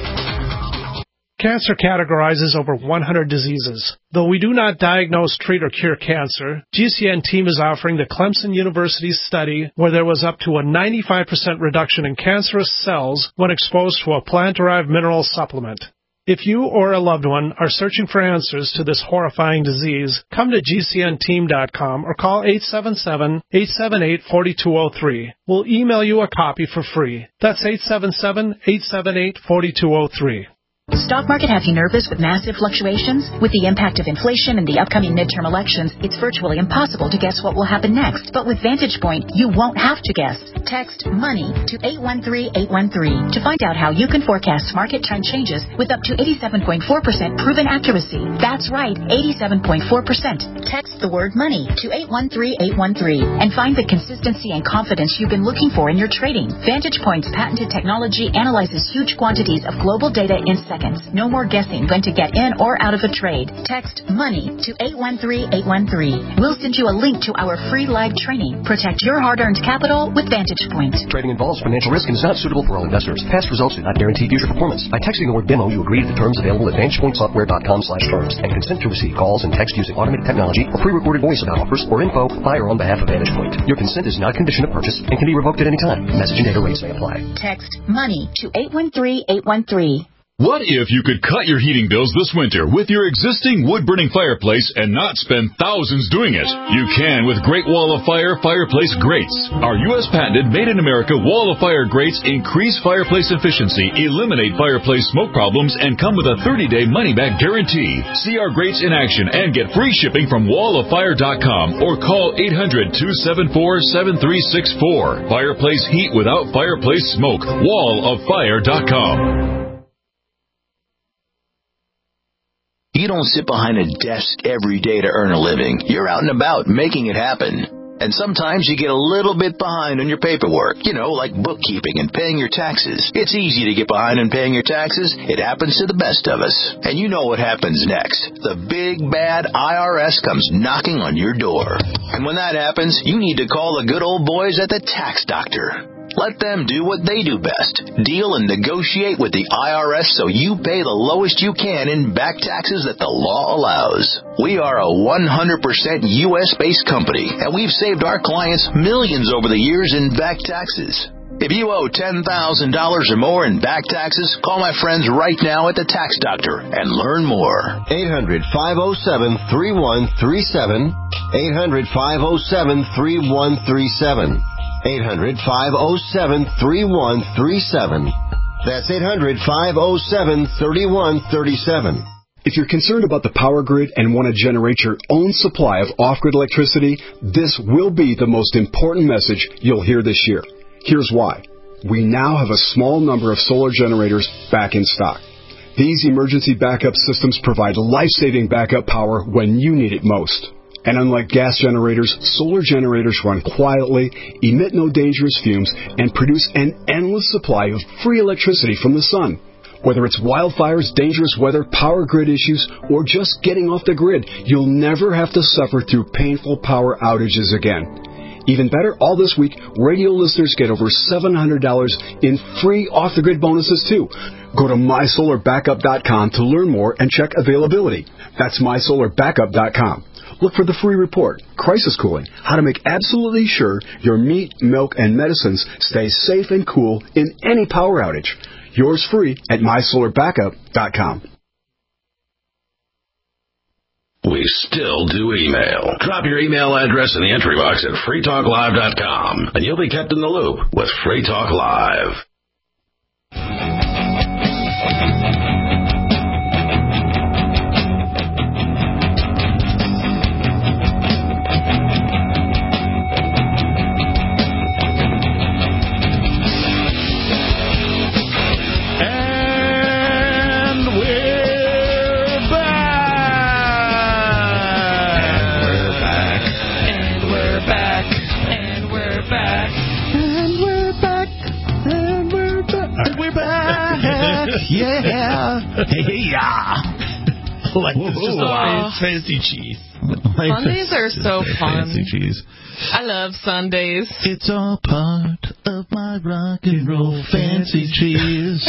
Cancer categorizes over one hundred diseases. Though we do not diagnose, treat, or cure cancer, G C N team is offering the Clemson University study where there was up to a ninety-five percent reduction in cancerous cells when exposed to a plant-derived mineral supplement. If you or a loved one are searching for answers to this horrifying disease, come to G C N team dot com or call eight seven seven, eight seven eight, four two zero three. We'll email you a copy for free. That's eight seven seven, eight seven eight, four two zero three. Stock market have you nervous with massive fluctuations? With the impact of inflation and the upcoming midterm elections, it's virtually impossible to guess what will happen next. But with Vantage Point, you won't have to guess. Text MONEY to eight one three eight one three to find out how you can forecast market trend changes with up to eighty-seven point four percent proven accuracy. That's right, eighty-seven point four percent. Text the word MONEY to eight one three eight one three and find the consistency and confidence you've been looking for in your trading. Vantage Point's patented technology analyzes huge quantities of global data in seconds. No more guessing when to get in or out of a trade. Text MONEY to eight one three eight one three. We'll send you a link to our free live training. Protect your hard-earned capital with Vantage Point. Trading involves financial risk and is not suitable for all investors. Past results do not guarantee future performance. By texting the word demo, you agree to the terms available at vantage point software dot com slash terms and consent to receive calls and text using automated technology or pre-recorded voice about offers or info by or on behalf of Vantage Point. Your consent is not a condition of purchase and can be revoked at any time. Message and data rates may apply. Text MONEY to eight one three eight one three. What if you could cut your heating bills this winter with your existing wood-burning fireplace and not spend thousands doing it? You can with Great Wall of Fire fireplace grates. Our U S patented made-in-America Wall of Fire grates increase fireplace efficiency, eliminate fireplace smoke problems, and come with a thirty-day money-back guarantee. See our grates in action and get free shipping from wall of fire dot com or call eight hundred, two seven four, seven three six four. Fireplace heat without fireplace smoke. wall of fire dot com. You don't sit behind a desk every day to earn a living. You're out and about making it happen. And sometimes you get a little bit behind on your paperwork, you know, like bookkeeping and paying your taxes. It's easy to get behind on paying your taxes. It happens to the best of us. And you know what happens next. The big, bad I R S comes knocking on your door. And when that happens, you need to call the good old boys at the Tax Doctor. Let them do what they do best. Deal and negotiate with the I R S so you pay the lowest you can in back taxes that the law allows. We are a one hundred percent U S-based company, and we've saved our clients millions over the years in back taxes. If you owe ten thousand dollars or more in back taxes, call my friends right now at the Tax Doctor and learn more. eight hundred, five oh seven, three one three seven. eight hundred, five oh seven, three one three seven. eight hundred, five oh seven, three one three seven. That's eight hundred, five oh seven, three one three seven. If you're concerned about the power grid and want to generate your own supply of off-grid electricity, this will be the most important message you'll hear this year. Here's why. We now have a small number of solar generators back in stock. These emergency backup systems provide life-saving backup power when you need it most. And unlike gas generators, solar generators run quietly, emit no dangerous fumes, and produce an endless supply of free electricity from the sun. Whether it's wildfires, dangerous weather, power grid issues, or just getting off the grid, you'll never have to suffer through painful power outages again. Even better, all this week, radio listeners get over seven hundred dollars in free off-the-grid bonuses, too. Go to my solar backup dot com to learn more and check availability. That's my solar backup dot com. Look for the free report, Crisis Cooling, how to make absolutely sure your meat, milk, and medicines stay safe and cool in any power outage. Yours free at my solar backup dot com. We still do email. Drop your email address in the entry box at free talk live dot com, and you'll be kept in the loop with Free Talk Live. Yeah. Hey, yeah. Like Whoa, this is whoa. a fancy cheese. Sundays are so fun. Fancy cheese. I love Sundays. It's all part of my rock and roll fancy cheese.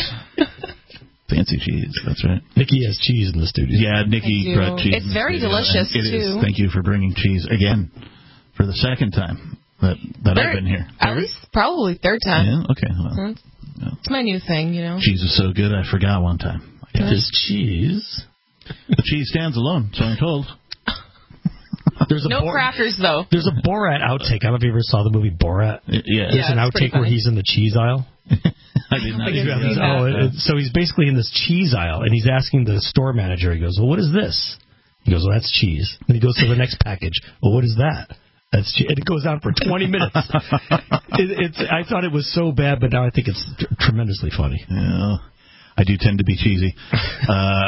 Fancy cheese, that's right. Nikki has cheese in the studio. Yeah, Nikki brought cheese. It's very delicious, it too. Is. Thank you for bringing cheese again for the second time that, that I've been here. At least probably third time. Yeah, okay. Well, It's, it's my new thing, you know. cheese is so good, I forgot one time. It is cheese. The cheese stands alone, so I'm told. There's a no Bor- crackers, though. There's a Borat outtake. I don't know if you ever saw the movie Borat. Yeah. There's Yeah, an it's pretty outtake where funny. he's in the cheese aisle. I did not think hear I've that. seen Oh, that. it- so he's basically in this cheese aisle, and he's asking the store manager, he goes, well, what is this? He goes, well, that's cheese. Then he goes to the next package. Well, what is that? That's che-. And it goes on for twenty minutes. it, it's, I thought it was so bad, but now I think it's tr- tremendously funny. Yeah, I do tend to be cheesy. Uh,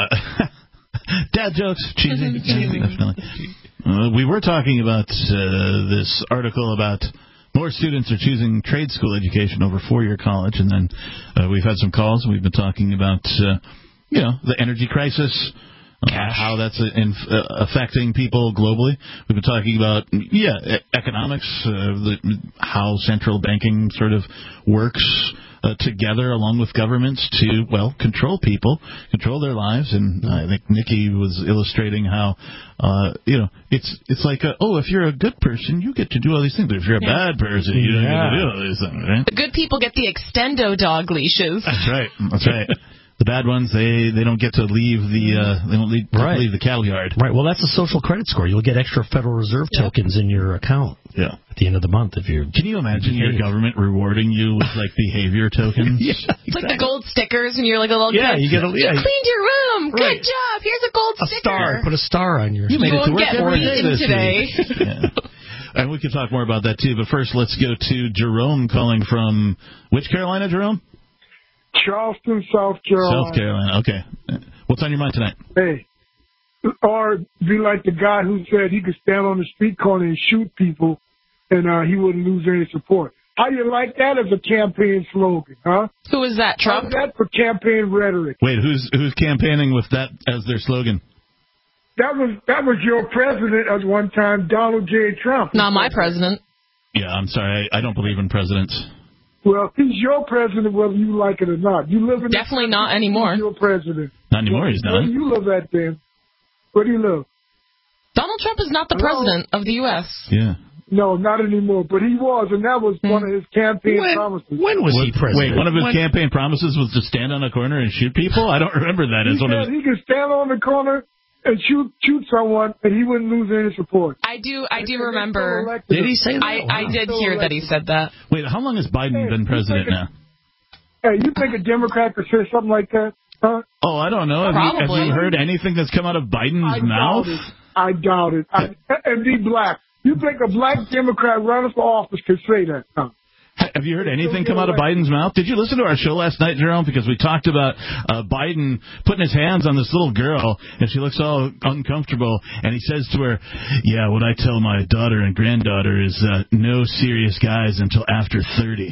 dad jokes, cheesy. Cheesy. Definitely. Uh, we were talking about uh, this article about more students are choosing trade school education over four-year college, and then uh, we've had some calls. We've been talking about, uh, you know, the energy crisis, uh, how that's uh, in, uh, affecting people globally. We've been talking about, yeah, e- economics, uh, the, how central banking sort of works uh, together along with governments to, well, control people, control their lives. And I think Nikki was illustrating how, uh, you know, it's it's like, a, oh, if you're a good person, you get to do all these things. But if you're a Yeah. bad person, you don't Yeah. get to do all these things, right? The good people get the extendo dog leashes. That's right. That's right. The bad ones, they, they don't get to leave the uh, they don't leave, Right. leave the cattle yard. Right. Well, that's a social credit score. You'll get extra Federal Reserve tokens in your account Yeah. at the end of the month if you're. Can you imagine your government rewarding you with like behavior tokens? Yeah, It's like the gold stickers, and you're like a little Yeah, kid. you get a- yeah. You cleaned your room. Right. Good job. Here's a gold A sticker. star. Put a star on your. You made You it to won't work get every day beaten this today. week. Yeah. And we can talk more about that too. But first, let's go to Jerome calling from which Carolina, Jerome? Charleston, South Carolina. South Carolina. Okay. What's on your mind tonight? Hey, or be like the guy who said he could stand on the street corner and shoot people, and uh, he wouldn't lose any support. How you like that as a campaign slogan, huh? Who is that, Trump? How's that for campaign rhetoric? Wait, who's who's campaigning with that as their slogan? That was that was your president at one time, Donald J. Trump. Not my president. Yeah, I'm sorry. I, I don't believe in presidents. Well, he's your president whether you like it or not. You live in Definitely not anymore. He's your president. Not anymore, he's not. Where do you live at, then? Where do you live? Donald Trump is not the Hello? president of the U S Yeah. No, not anymore. But he was, and that was Hmm. one of his campaign When- promises. When was he president? Wait, one of his When- campaign promises was to stand on a corner and shoot people? I don't remember that He as one of said his... he could stand on the corner and shoot shoot someone, and he wouldn't lose any support. I do I do remember. Did he say that? I, Wow. I did hear that he said that. Wait, how long has Biden Hey, been you president think now? Hey, you think a Democrat could say something like that? Huh? Oh, I don't know. Have you, have Probably. you heard anything that's come out of Biden's I mouth? doubt it. I doubt it. I, and be black. You think a black Democrat running for office could say that? Huh? Have you heard anything come out of Biden's mouth? Did you listen to our show last night, Jerome? Because we talked about uh, Biden putting his hands on this little girl, and she looks all uncomfortable, and he says to her, yeah, what I tell my daughter and granddaughter is uh, no serious guys until after thirty.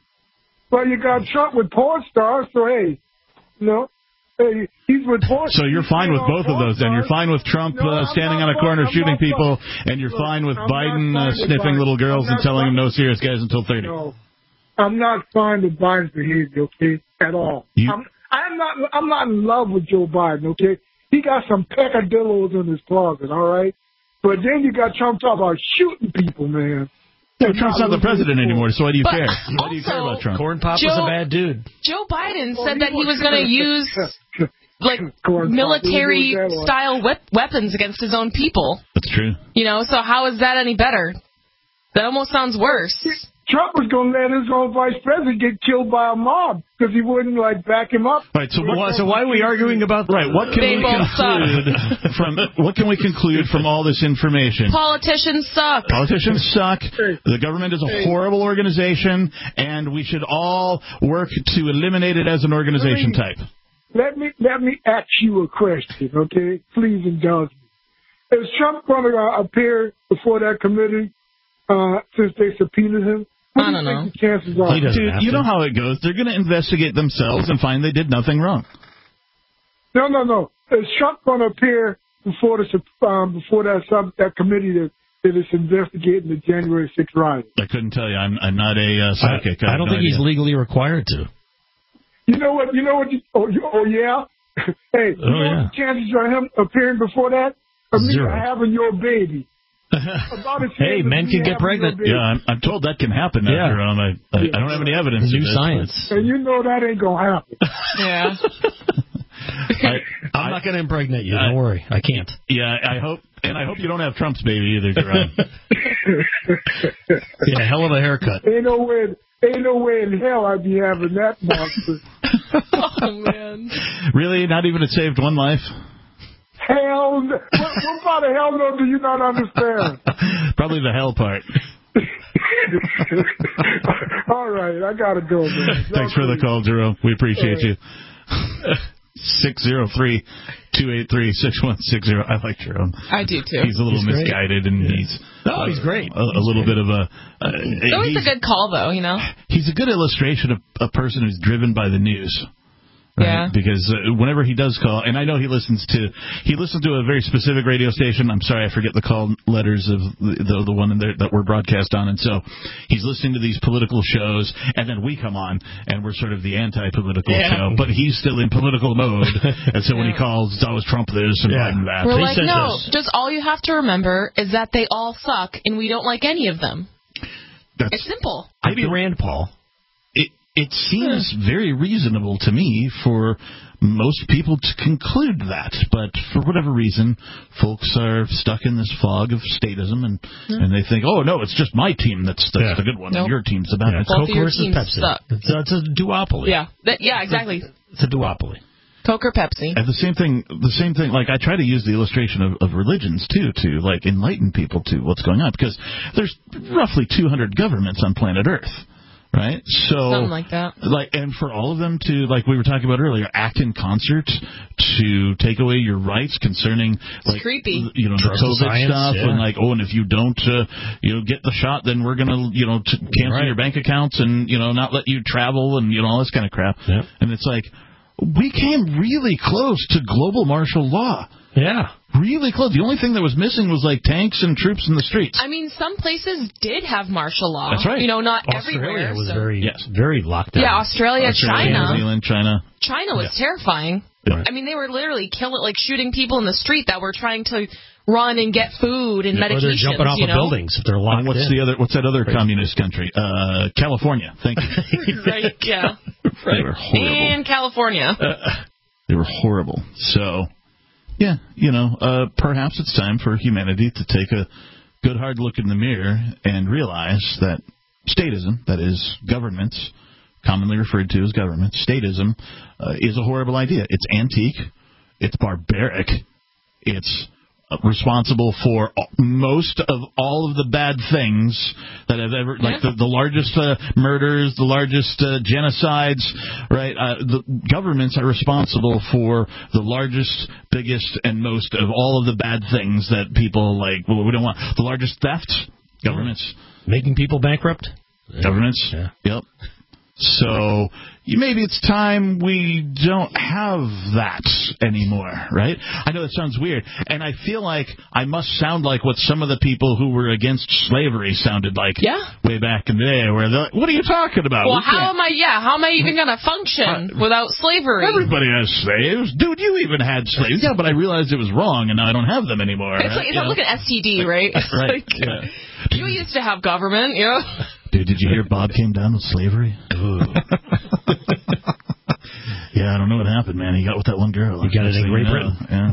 Well, you got Trump with porn stars, so hey, you know, hey, he's with porn. So you're fine with both of those, then? You're fine with Trump No, uh, I'm standing not on a fine. corner I'm shooting not fine. people, and you're Look, fine with I'm Biden not uh, fine with sniffing Biden. little girls I'm and not telling them fine. no serious guys until thirty. No, I'm not fine with Biden's behavior, okay, at all. You- I'm, I'm not. I'm not in love with Joe Biden, okay. He got some peccadillos in his closet, all right. But then you got Trump talking about shooting people, man. No, Trump's not the president anymore, so why do you But care? Why do you care also- about Trump? Corn Pop was Joe- a bad dude. Joe Biden Well, said that he he was was- going to use like Corn Pop, military he was that one. style wep- weapons against his own people. That's true. You know, so how is that any better? That almost sounds worse. Trump was going to let his own vice president get killed by a mob because he wouldn't like back him up. Right. So what? So why are we arguing about Right. What can They we both conclude from? What can we conclude from all this information? Politicians suck. Politicians suck. The government is a horrible organization, and we should all work to eliminate it as an organization type. Let me let me ask you a question, okay? Please indulge me. Is Trump going to uh, appear before that committee uh, since they subpoenaed him? What I do don't you know. think the chances are? He doesn't Dude, have you to. know how it goes. They're going to investigate themselves and find they did nothing wrong. No, no, no. Is Trump going to appear before the sup- um, before that sub that committee that, that is investigating the January sixth riot? I couldn't tell you. I'm I'm not a uh, psychic. I, I have don't no think he's idea. legally required to. You know what? You know what? You, oh, you, oh yeah. Hey, you Oh, know yeah. what the chances are him appearing before that? Of me Zero. having your baby. About as Hey, safe as men me can get having pregnant. your baby. Yeah, I'm, I'm told that can happen. Yeah. After um, I, I I don't have any evidence. New of this, science. And you know that ain't gonna happen. Yeah. I, I'm I, not going to impregnate you. I- Don't worry. I can't. Yeah, I hope, and I hope you don't have Trump's baby either, Jerome. Yeah, hell of a haircut. Ain't no way. Ain't no way in hell I'd be having that monster. Oh man. Really? Not even it saved one life? Hell, no. what, what part of hell no do you not understand? Probably the hell part. All right, I gotta go, man. Thanks for the call, Jerome. We appreciate you. six zero three, two eight three, six one six zero. I like Jerome. I do too. He's a little He's great. misguided, and he's No, he's great. A, a little bit of a. Uh, It's always he's, a good call, though. You know. he's a good illustration of a person who's driven by the news. Right? Yeah. Because uh, whenever he does call, and I know he listens to he listens to a very specific radio station. I'm sorry, I forget the call letters of the the, the one in there that we're broadcast on, and so he's listening to these political shows, and then we come on, and we're sort of the anti-political Yeah. show, but he's still in political mode, and so when he calls, it's always Trump this and Yeah. Biden that. We're He like, said no. this. Just all you have to remember is that they all suck, and we don't like any of them. That's, It's simple. Maybe Rand Paul. It it seems very reasonable to me for most people to conclude that, but for whatever reason, folks are stuck in this fog of statism, and Yeah. and they think, oh no, it's just my team that's that's Yeah. the good one, Nope. and your team's the bad Yeah, one. Both Coke of your versus teams Pepsi. suck. It's a, it's a duopoly. Yeah. That, yeah. Exactly. It's a duopoly. Coke or Pepsi. And the same thing, the same thing. Like I try to use the illustration of, of religions too, to like enlighten people to what's going on, because there's roughly two hundred governments on planet Earth. Right? So, something like that. Like, and for all of them to, like we were talking about earlier, act in concert to take away your rights concerning, like, it's creepy. You know, Trust the COVID science, stuff, yeah. and like, oh, and if you don't, uh, you know, get the shot, then we're gonna, you know, t- cancel Right. your bank accounts and, you know, not let you travel and, you know, all this kind of crap. Yeah. And it's like, we came really close to global martial law. Yeah. Really close. The only thing that was missing was like tanks and troops in the streets. I mean, some places did have martial law. That's right. You know, not Australia everywhere. was so. very, Yes. very locked down. Yeah, Australia, Australia, China. New Zealand, China. China was Yeah. terrifying. Yeah. I mean, they were literally killing, like shooting people in the street that were trying to run and get food and Yeah, medications. or they're jumping off you of know? buildings if they're locked And what's in. the other? What's that other communist country? Uh, California. Thank you. Right, yeah. They were horrible. In California. Uh, they were horrible. So, yeah, you know, uh, perhaps it's time for humanity to take a good hard look in the mirror and realize that statism, that is governments, commonly referred to as government, statism, uh, is a horrible idea. It's antique. It's barbaric. It's uh, responsible for most of all of the bad things that have ever, like the, the largest uh, murders, the largest uh, genocides, right? Uh, the governments are responsible for the largest, biggest, and most of all of the bad things that people like. Well, we don't want the largest thefts. Governments making people bankrupt. Governments. Yeah. Yep. So maybe it's time we don't have that anymore, right? I know that sounds weird, and I feel like I must sound like what some of the people who were against slavery sounded like yeah. way back in the day, where they're like, what are you talking about? Well, We how can't- am I, yeah, how am I even going to function Uh, without slavery? Everybody has slaves. Dude, you even had slaves. Yeah, but I realized it was wrong, and now I don't have them anymore. It's right? like, it's You not know? like an S T D, right? It's Right. like, Yeah. you used to have government, you know? Dude, did you hear Bob came down with slavery? Yeah, I don't know what happened, man. He got with that one girl. He got it in Great Britain. Yeah.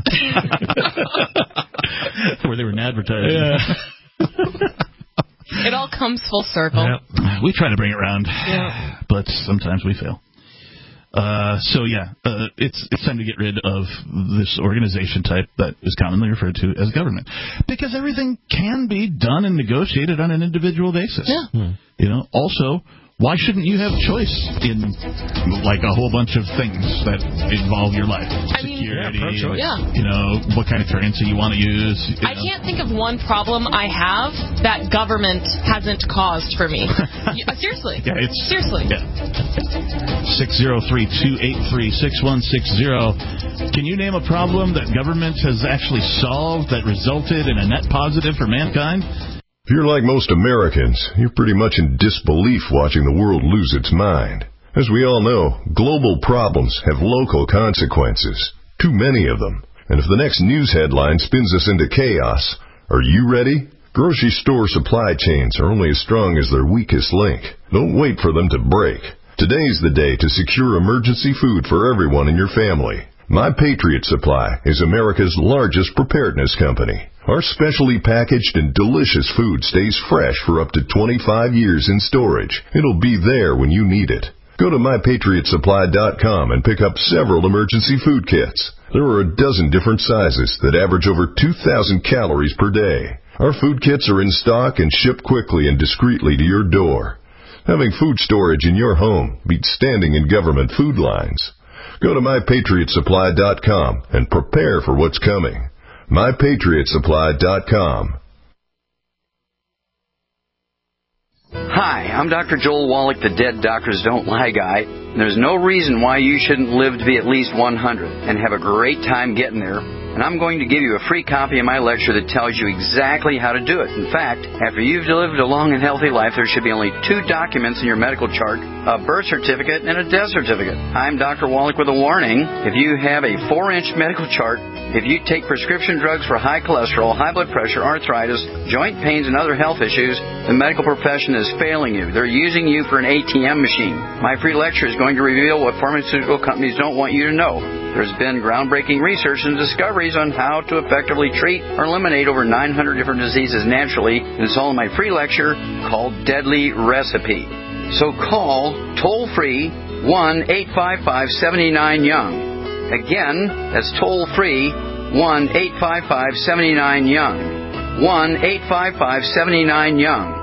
Where they were in advertising. Yeah. It all comes full circle. Yeah. We try to bring it around, Yeah. but sometimes we fail. Uh, so yeah, uh, it's it's time to get rid of this organization type that is commonly referred to as government, because everything can be done and negotiated on an individual basis. Yeah. Hmm. You know. Also, why shouldn't you have choice in like a whole bunch of things that involve your life? I mean, Security, yeah, pro-choice. Yeah. You know, what kind of currency you want to use. You I know. can't think of one problem I have that government hasn't caused for me. Yeah, seriously. Yeah, it's, seriously. Yeah. six zero three, two eight three, six one six zero. Can you name a problem that government has actually solved that resulted in a net positive for mankind? If you're like most Americans, you're pretty much in disbelief watching the world lose its mind. As we all know, global problems have local consequences. Too many of them. And if the next news headline spins us into chaos, are you ready? Grocery store supply chains are only as strong as their weakest link. Don't wait for them to break. Today's the day to secure emergency food for everyone in your family. My Patriot Supply is America's largest preparedness company. Our specially packaged and delicious food stays fresh for up to twenty-five years in storage. It'll be there when you need it. Go to my patriot supply dot com and pick up several emergency food kits. There are a dozen different sizes that average over two thousand calories per day. Our food kits are in stock and ship quickly and discreetly to your door. Having food storage in your home beats standing in government food lines. Go to my patriot supply dot com and prepare for what's coming. my patriot supply dot com. Hi, I'm Doctor Joel Wallach, the Dead Doctors Don't Lie guy. There's no reason why you shouldn't live to be at least one hundred and have a great time getting there. And I'm going to give you a free copy of my lecture that tells you exactly how to do it. In fact, after you've lived a long and healthy life, there should be only two documents in your medical chart, a birth certificate and a death certificate. I'm Doctor Wallach with a warning. If you have a four-inch medical chart, if you take prescription drugs for high cholesterol, high blood pressure, arthritis, joint pains, and other health issues, the medical profession is failing you. They're using you for an A T M machine. My free lecture is going to reveal what pharmaceutical companies don't want you to know. There's been groundbreaking research and discoveries on how to effectively treat or eliminate over nine hundred different diseases naturally, and it's all in my free lecture called Deadly Recipe. So call toll-free one eight five five, seven nine, young. Again, that's toll-free one eight five five, seven nine, young. one eight five five, seven nine, young.